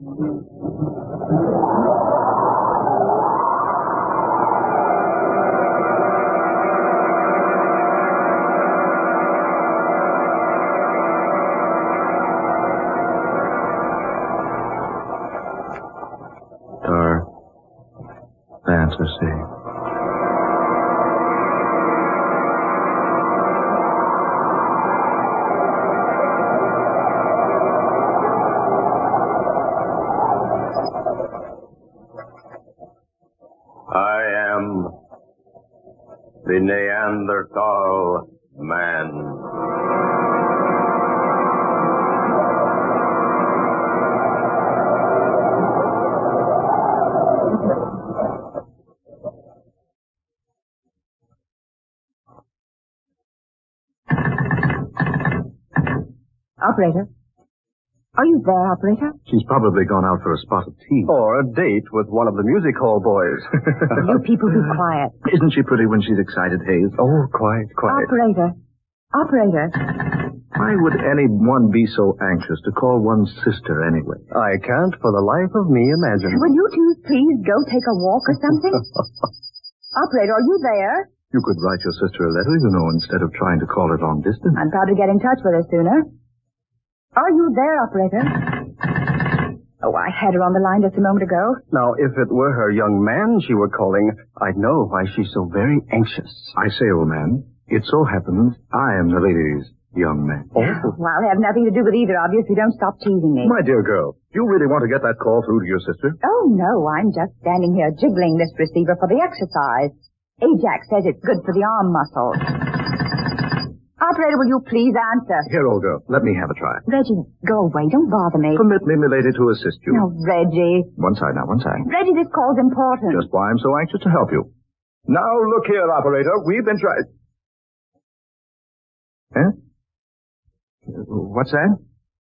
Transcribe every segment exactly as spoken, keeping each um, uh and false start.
Dark fantasy. I am the Neanderthal man. Operator? Are you there, operator? She's probably gone out for a spot of tea. Or a date with one of the music hall boys. You people be quiet. Isn't she pretty when she's excited, Hayes? Oh, quiet, quiet. Operator. Operator. Why would anyone be so anxious to call one's sister anyway? I can't for the life of me imagine. Will you two please go take a walk or something? Operator, are you there? You could write your sister a letter, you know, instead of trying to call her long distance. I'd probably get in touch with her sooner. Are you there, operator? Oh, I had her on the line just a moment ago. Now, if it were her young man she were calling, I'd know why she's so very anxious. I say, old man, it so happens I am the lady's young man. Oh. Well, I'll have nothing to do with either of you if you don't stop teasing me. My dear girl, do you really want to get that call through to your sister? Oh, no, I'm just standing here jiggling this receiver for the exercise. Ajax says it's good for the arm muscles. Operator, will you please answer? Here, old girl, let me have a try. Reggie, go away. Don't bother me. Permit me, milady, to assist you. No, Reggie. One side now, one side. Reggie, this call's important. Just why I'm so anxious to help you. Now, look here, operator. We've been trying... Huh? What's that?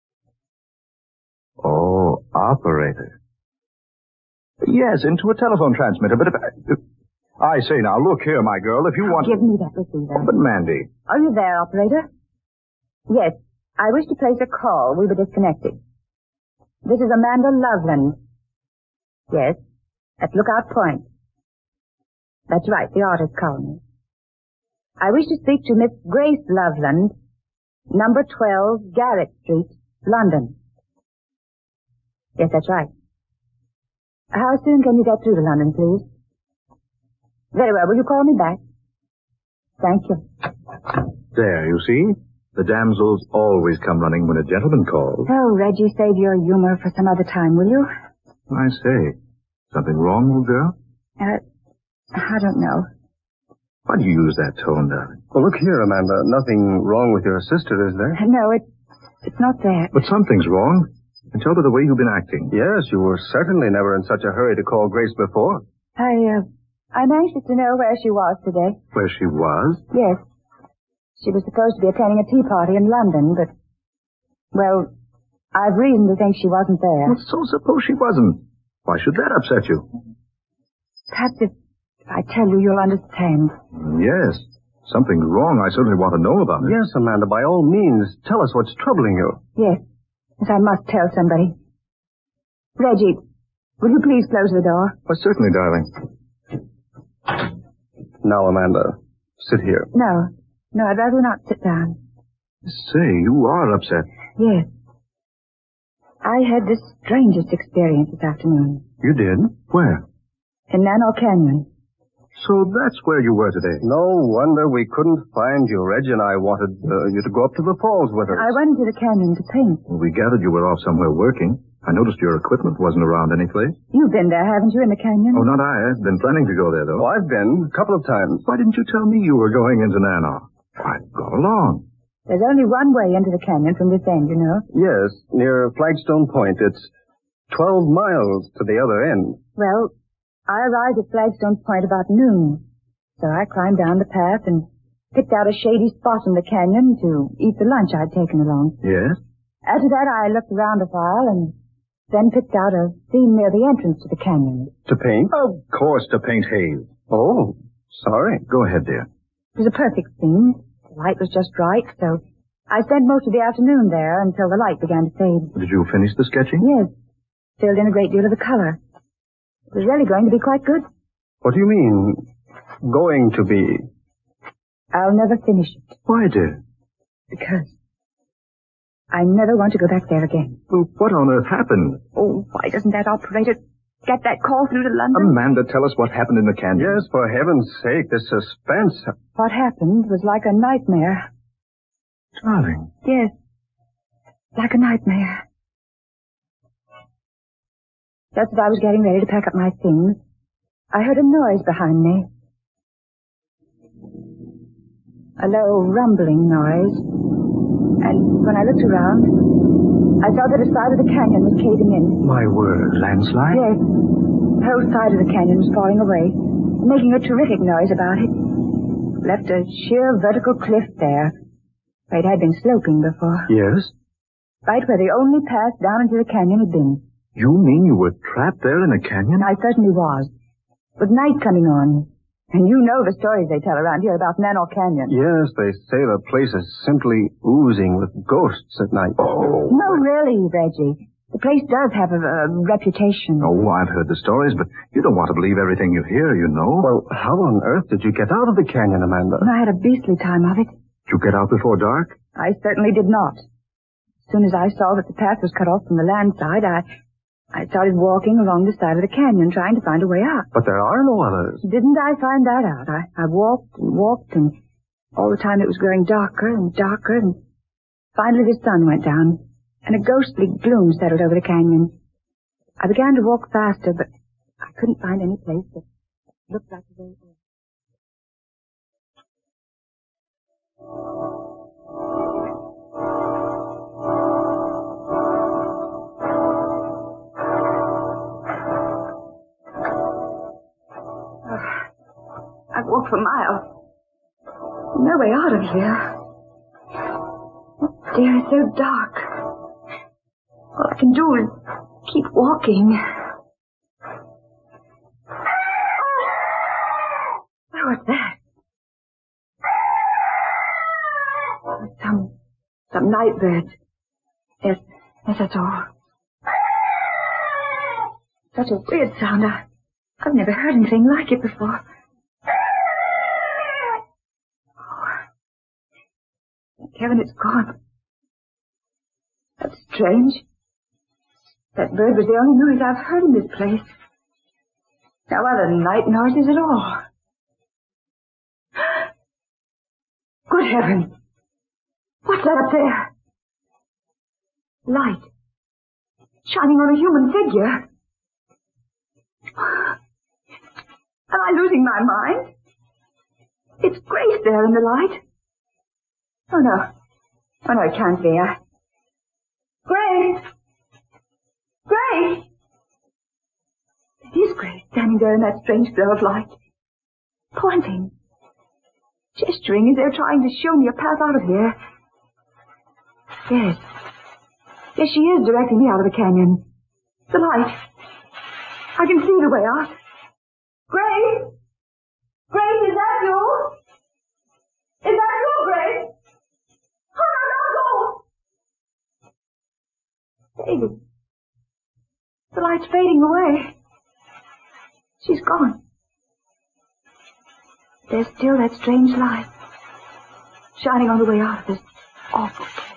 Oh, operator. Yes, into a telephone transmitter, but if... I say now, look here, my girl, if you want... Give me that receiver. But, Mandy... Are you there, operator? Yes, I wish to place a call. We were disconnected. This is Amanda Loveland. Yes, at Lookout Point. That's right, the artist colony. I wish to speak to Miss Grace Loveland, number twelve, Garrett Street, London. Yes, that's right. How soon can you get through to London, please? Very well. Will you call me back? Thank you. There, you see? The damsels always come running when a gentleman calls. Oh, Reggie, save your humor for some other time, will you? I say, something wrong, little girl? Uh, I don't know. Why do you use that tone, darling? Well, look here, Amanda. Nothing wrong with your sister, is there? No, it, it's not that. But something's wrong. And tell by the way you've been acting. Yes, you were certainly never in such a hurry to call Grace before. I, uh... I'm anxious to know where she was today. Where she was? Yes. She was supposed to be attending a tea party in London, but, well, I've reason to think she wasn't there. Well, so suppose she wasn't. Why should that upset you? Perhaps if I tell you, you'll understand. Yes. Something's wrong. I certainly want to know about it. Yes, Amanda, by all means, tell us what's troubling you. Yes. Yes, I must tell somebody. Reggie, will you please close the door? Well, certainly, darling. Now, Amanda, sit here. No. No, I'd rather not sit down. Say, you are upset. Yes. I had the strangest experience this afternoon. You did? Where? In Nano Canyon. So that's where you were today. No wonder we couldn't find you. Reggie and I wanted uh, you to go up to the falls with us. I went into the canyon to paint. Well, we gathered you were off somewhere working. I noticed your equipment wasn't around any place. You've been there, haven't you, in the canyon? Oh, not I. I've been planning to go there, though. Oh, I've been. A couple of times. Why didn't you tell me you were going into Nano? Why, go along. There's only one way into the canyon from this end, you know. Yes, near Flagstone Point. It's twelve miles to the other end. Well, I arrived at Flagstone Point about noon. So I climbed down the path and picked out a shady spot in the canyon to eat the lunch I'd taken along. Yes? After that, I looked around a while and then picked out a scene near the entrance to the canyon. To paint? Of course, to paint Hayes. Oh, sorry. Go ahead, dear. It was a perfect scene. The light was just right, so I spent most of the afternoon there until the light began to fade. Did you finish the sketching? Yes. filled in a great deal of the color. It was really going to be quite good. What do you mean, going to be? I'll never finish it. Why, dear? Because I never want to go back there again. Well, what on earth happened? Oh, why doesn't that operator get that call through to London? Amanda, tell us what happened in the canyon. Yes, for heaven's sake, this suspense. What happened was like a nightmare. Darling. Yes, like a nightmare. Just as I was getting ready to pack up my things, I heard a noise behind me. A low, rumbling noise. And when I looked around, I saw that a side of the canyon was caving in. My word, landslide? Yes. The whole side of the canyon was falling away, making a terrific noise about it. Left a sheer vertical cliff there, where it had been sloping before. Yes? Right where the only path down into the canyon had been. You mean you were trapped there in a canyon? I certainly was. With night coming on. And you know the stories they tell around here about Nanor Canyon. Yes, they say the place is simply oozing with ghosts at night. Oh. No, really, Reggie. The place does have a, a reputation. Oh, I've heard the stories, but you don't want to believe everything you hear, you know. Well, how on earth did you get out of the canyon, Amanda? I had a beastly time of it. Did you get out before dark? I certainly did not. As soon as I saw that the path was cut off from the land side, I... I started walking along the side of the canyon, trying to find a way out. But there are no others. Didn't I find that out? I, I walked and walked, and all the time it was growing darker and darker, and finally the sun went down, and a ghostly gloom settled over the canyon. I began to walk faster, but I couldn't find any place that looked like the way it was. I've walked for miles. No way out of here. Oh dear, it's so dark. All I can do is keep walking. Oh, what's that? Some, some night birds. Yes, yes, that's all. Such a weird sound. I, I've never heard anything like it before. Kevin, it's gone. That's strange. That bird was the only noise I've heard in this place. No other night noises at all. Good heavens! What's that up there? Light. Shining on a human figure. Am I losing my mind? It's Grace there in the light. Oh, no. Oh, no, it can't be. I... Grace! Grace! It is Grace standing there in that strange glow of light. Pointing. Gesturing as though trying to show me a path out of here. Yes. Yes, she is directing me out of the canyon. The light. I can see the way out. Grace! Grace, is that you? Is that you, Grace? Oh, no, no, no! David. The light's fading away. She's gone. There's still that strange light shining on the way out of this awful place.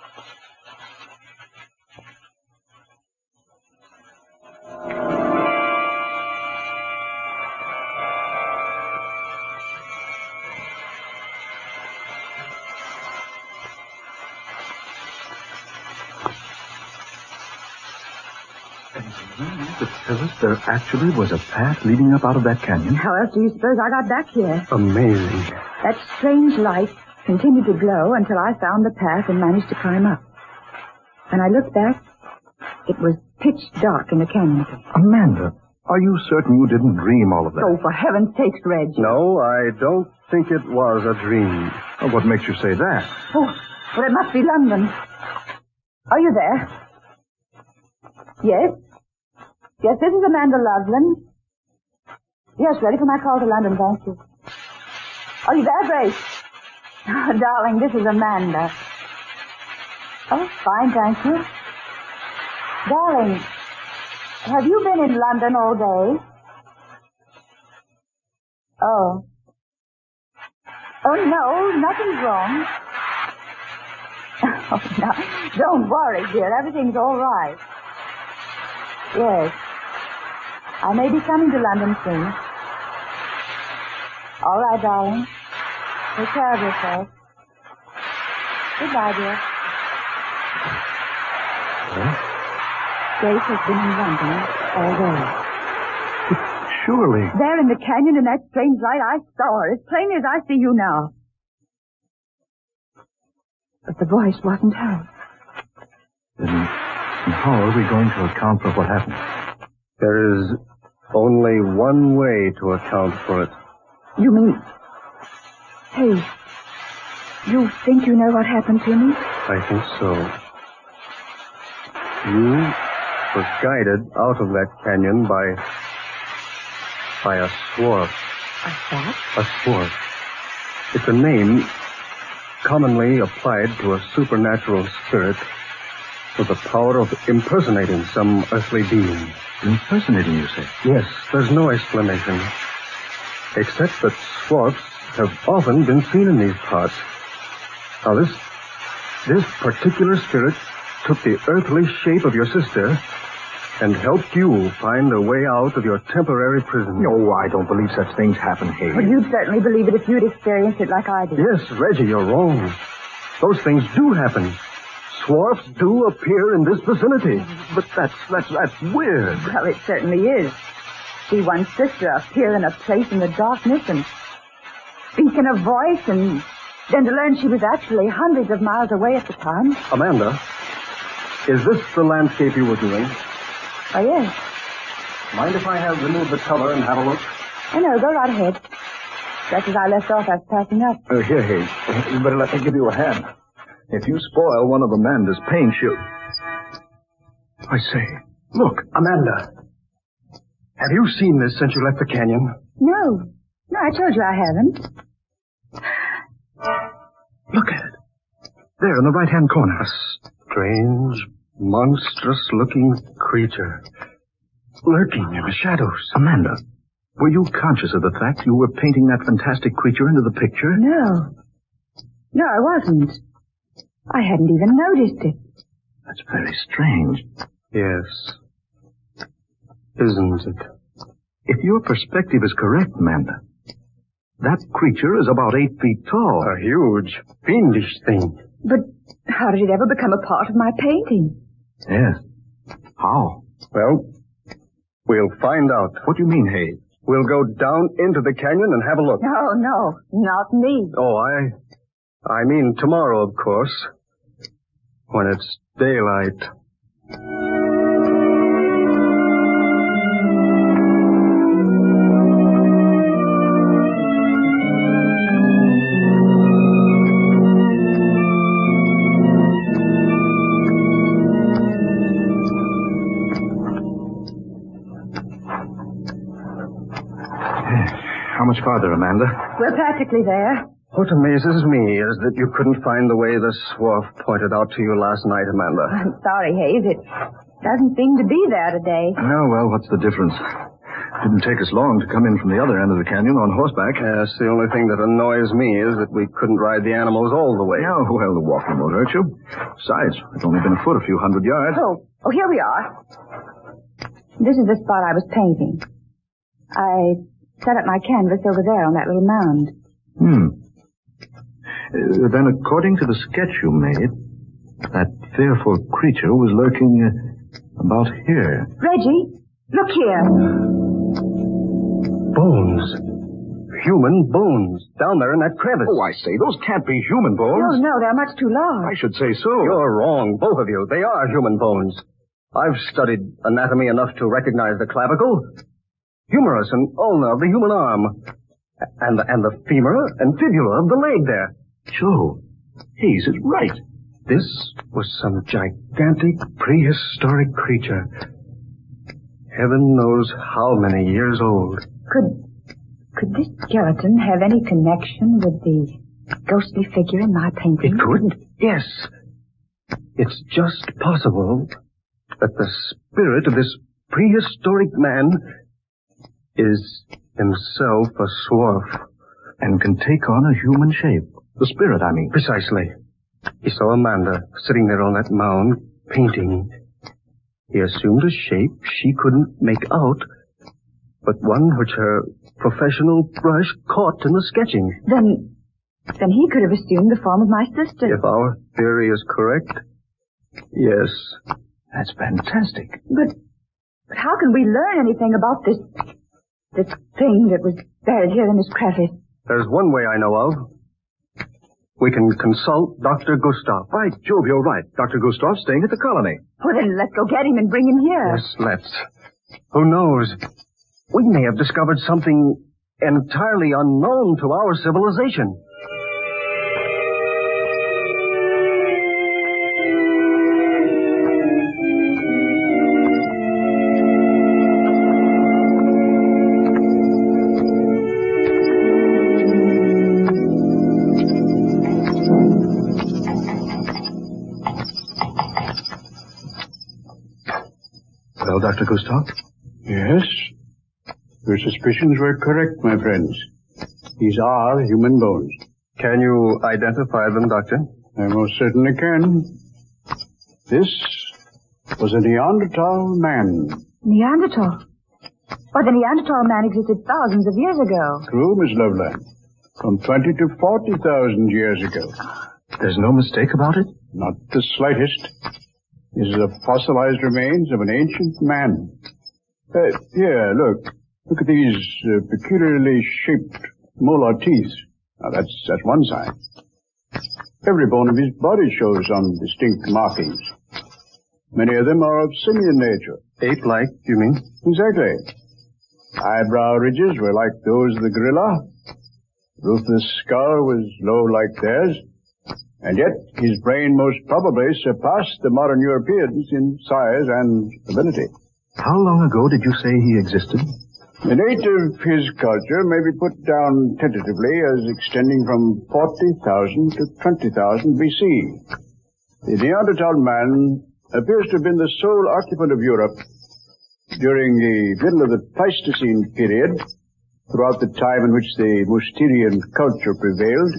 There actually was a path leading up out of that canyon. How else do you suppose I got back here? Amazing. That strange light continued to glow until I found the path and managed to climb up. When I looked back, it was pitch dark in the canyon again. Amanda, are you certain you didn't dream all of that? Oh, for heaven's sakes, Reg. No, I don't think it was a dream. Oh, what makes you say that? Oh, well, it must be London. Are you there? Yes? Yes, this is Amanda Loveland. Yes, ready for my call to London, thank you. Are you there, Grace? Oh, darling, this is Amanda. Oh, fine, thank you. Darling, Have you been in London all day? Oh. Oh, no, nothing's wrong. Oh, no, don't worry, dear. Everything's all right. Yes. I may be coming to London soon. All right, darling. Take care of yourself. Goodbye, dear. Huh? Grace has been in London all day. Surely. There in the canyon in that strange light, I saw her as plainly as I see you now. But the voice wasn't hers. Then how are we going to account for what happened? There is only one way to account for it. You mean... Hey, you think you know what happened to me? I think so. You was guided out of that canyon by... by a swarf. A what? A swarf. It's a name commonly applied to a supernatural spirit with the power of impersonating some earthly being. Impersonating, you say? Yes, there's no explanation. Except that swarfs have often been seen in these parts. Now, this, this particular spirit took the earthly shape of your sister and helped you find a way out of your temporary prison. No, I don't believe such things happen, Hayes. Well, you'd certainly believe it if you'd experienced it like I did. Yes, Reggie, you're wrong. Those things do happen. Swarfs do appear in this vicinity. But that's, that's, that's weird. Well, it certainly is. See one's sister appear in a place in the darkness and speak in a voice, and then to learn she was actually hundreds of miles away at the time. Amanda, is this the landscape you were doing? Oh, yes. Mind if I have removed the cover and have a look? Oh, no, go right ahead. Just as I left off, I was passing up. Uh, here, Hayes. You better let me give you a hand. If you spoil one of Amanda's paints, she'll... I say, look. Amanda, have you seen this since you left the canyon? No. No, I told you I haven't. Look at it. There in the right-hand corner. A strange, monstrous-looking creature lurking in the shadows. Amanda, were you conscious of the fact you were painting that fantastic creature into the picture? No. No, I wasn't. I hadn't even noticed it. That's very strange. Yes. Isn't it? If your perspective is correct, Amanda, that creature is about eight feet tall. A huge, fiendish thing. But how did it ever become a part of my painting? Yes. How? Well, we'll find out. What do you mean, Hayes? We'll go down into the canyon and have a look. No, no, not me. Oh, I... I mean tomorrow, of course. When it's daylight. How much farther, Amanda? We're practically there. What amazes me is that you couldn't find the way the swarf pointed out to you last night, Amanda. I'm sorry, Hayes. It doesn't seem to be there today. Oh, well, what's the difference? Didn't take us long to come in from the other end of the canyon on horseback. Yes, the only thing that annoys me is that we couldn't ride the animals all the way. Oh, well, the walking won't hurt you. Besides, it's only been afoot a few hundred yards. Oh, oh, here we are. This is the spot I was painting. I set up my canvas over there on that little mound. Hmm. Uh, then, according to the sketch you made, that fearful creature was lurking uh, about here. Reggie, look here. Bones. Human bones down there in that crevice. Oh, I say, those can't be human bones. No, no, they're much too large. I should say so. You're wrong, both of you. They are human bones. I've studied anatomy enough to recognize the clavicle, humerus and ulna of the human arm, and the, and the femur and fibula of the leg there. Joe, Hayes is right. This was some gigantic prehistoric creature. Heaven knows how many years old. Could, could this skeleton have any connection with the ghostly figure in my painting? It could, yes. It's just possible that the spirit of this prehistoric man is himself a Swarf. And can take on a human shape. The spirit, I mean. Precisely. He saw Amanda sitting there on that mound, painting. He assumed a shape she couldn't make out, but one which her professional brush caught in the sketching. Then, then he could have assumed the form of my sister. If our theory is correct, yes. That's fantastic. But, but how can we learn anything about this, this thing that was buried here in this crevice? There's one way I know of. We can consult Doctor Gustav. By Jove, you're right. Doctor Gustav's staying at the colony. Well, then let's go get him and bring him here. Yes, let's. Who knows? We may have discovered something entirely unknown to our civilization. Well, Doctor Gustav? Yes. Your suspicions were correct, my friends. These are human bones. Can you identify them, Doctor? I most certainly can. This was a Neanderthal man. Neanderthal? Why, the Neanderthal man existed thousands of years ago. True, Miss Loveland. From twenty to forty thousand years ago. There's no mistake about it? Not the slightest. This is the fossilized remains of an ancient man. Uh, here, look. Look at these uh, peculiarly shaped molar teeth. Now, that's, that's one sign. Every bone of his body shows some distinct markings. Many of them are of simian nature. Ape-like, you mean? Exactly. Eyebrow ridges were like those of the gorilla. Ruthless skull was low like theirs. And yet, his brain most probably surpassed the modern Europeans in size and ability. How long ago did you say he existed? The date of his culture may be put down tentatively as extending from forty thousand to twenty thousand B C. The Neanderthal man appears to have been the sole occupant of Europe during the middle of the Pleistocene period, throughout the time in which the Mousterian culture prevailed.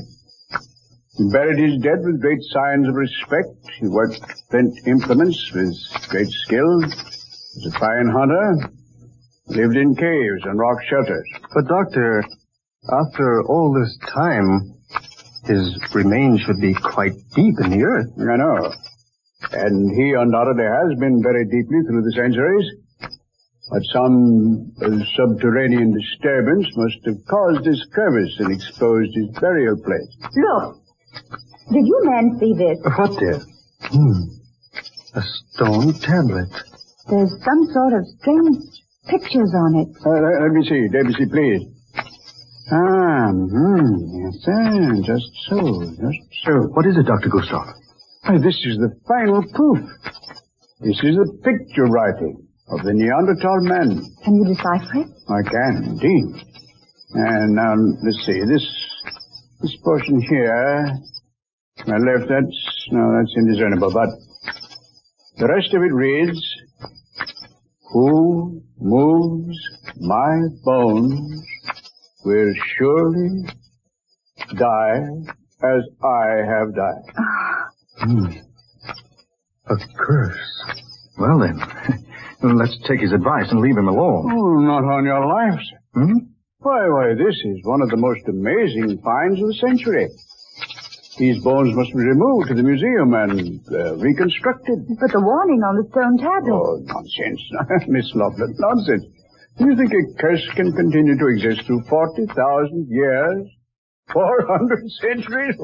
He buried his dead with great signs of respect. He worked flint implements with great skill. Was a fine hunter. Lived in caves and rock shelters. But, Doctor, after all this time, his remains should be quite deep in the earth. I know. And he undoubtedly has been buried deeply through the centuries. But some uh, subterranean disturbance must have caused this crevice and exposed his burial place. Look. Did you men see this? What, dear? Hmm. A stone tablet. There's some sort of strange pictures on it. Uh, let, let me see. Let me see, please. Ah, hmm. Yes, sir. Just so. Just so. What is it, Doctor Gustav? Why, this is the final proof. This is the picture writing of the Neanderthal man. Can you decipher it? I can, indeed. And now, let's see. This... This portion here, my left, that's, no, that's indiscernible, but the rest of it reads, who moves my bones will surely die as I have died. Hmm. A curse. Well, then, let's take his advice and leave him alone. Oh, not on your life, sir. Hmm? Why, why, this is one of the most amazing finds of the century. These bones must be removed to the museum and uh, reconstructed. But the warning on the stone tablet. Oh, nonsense. Miss Loveland, nonsense. Do you think a curse can continue to exist through forty thousand years? four hundred centuries?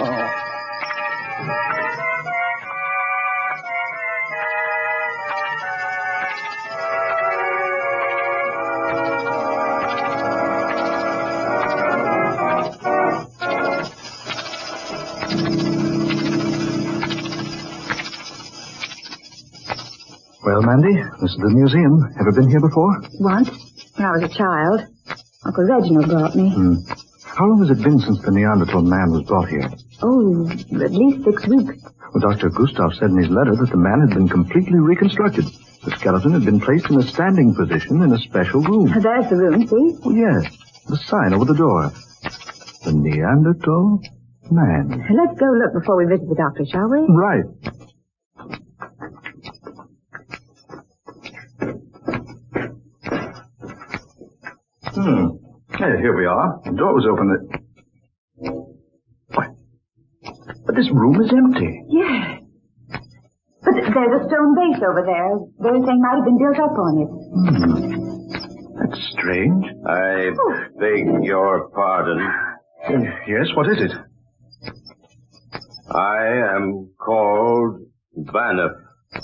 Well, Mandy, this is the museum. Ever been here before? Once, when I was a child. Uncle Reginald brought me. Hmm. How long has it been since the Neanderthal man was brought here? Oh, at least six weeks. Well, Doctor Gustav said in his letter that the man had been completely reconstructed. The skeleton had been placed in a standing position in a special room. There's the room, see? Oh, yes. The sign over the door. The Neanderthal man. Let's go look before we visit the doctor, shall we? Right. Hmm. Hey, here we are. The door was open. Why? But this room is empty. Yes. But there's a stone base over there. They say might have been built up on it. Hmm. That's strange. I beg your pardon. Uh, yes, what is it? I am called Banff.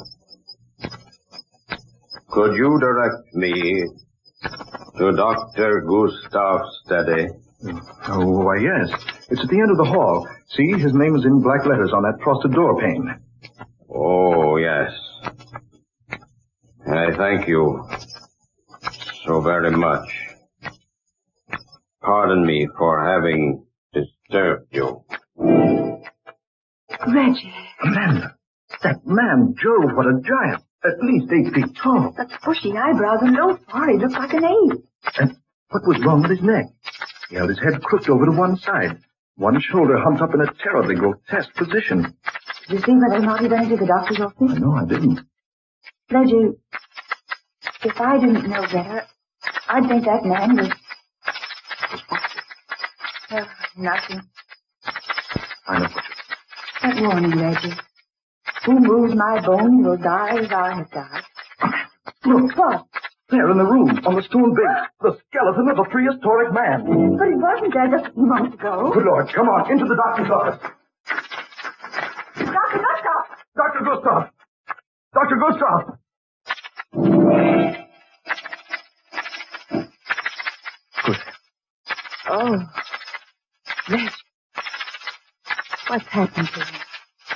Could you direct me to Doctor Gustav Steady? Oh, why, yes. It's at the end of the hall. See, his name is in black letters on that frosted door pane. Oh, yes. I thank you so very much. Pardon me for having disturbed you. Reggie. Amanda, that man, Jove, what a giant. At least eight feet tall. That's bushy eyebrows and low forehead. Looks like an ape. And what was wrong with his neck? He held his head crooked over to one side. One shoulder humped up in a terribly grotesque position. Did you see whether or not he went into the doctor's office? No, I didn't. Reggie, if I didn't know better, I'd think that man was... Oh, nothing. I know what you That warning, Reggie. Who moves my bones will die as I have died. Look, What? there in the room, on the stone base, the skeleton of a prehistoric man. But it wasn't there just a few moments ago. Good Lord, come on, into the doctor's office. Doctor Gustav! Doctor Gustav! Doctor Gustav! Good. Oh, Reggie. What's happened to him?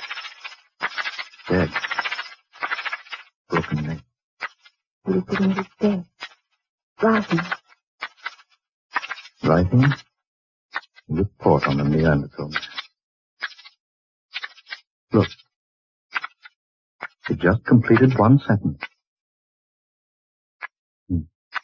Dead. Broken leg. He was sitting at his desk, writing. Writing? Report on the Neanderthal man. Look. He just completed one sentence. Hmm.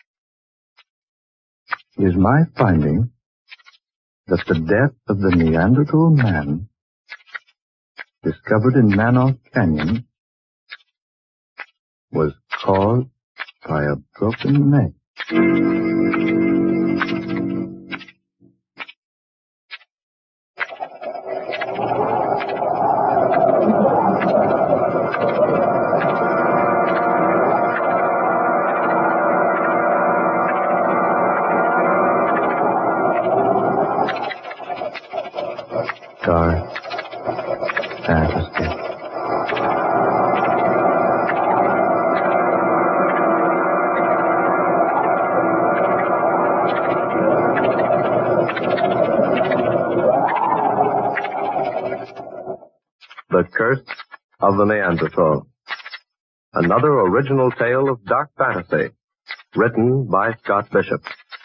Is my finding that the death of the Neanderthal man discovered in Manoff Canyon was caused by a broken neck. Dark, fantasy. The Curse of the Neanderthal. Another original tale of dark fantasy, written by Scott Bishop.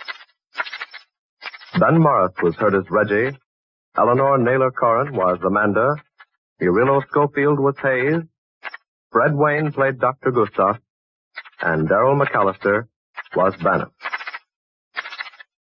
Ben Morris was heard as Reggie, Eleanor Naylor Corrin was Amanda, Murilo Schofield was Hayes, Fred Wayne played Doctor Gustav, and Daryl McAllister was Banff.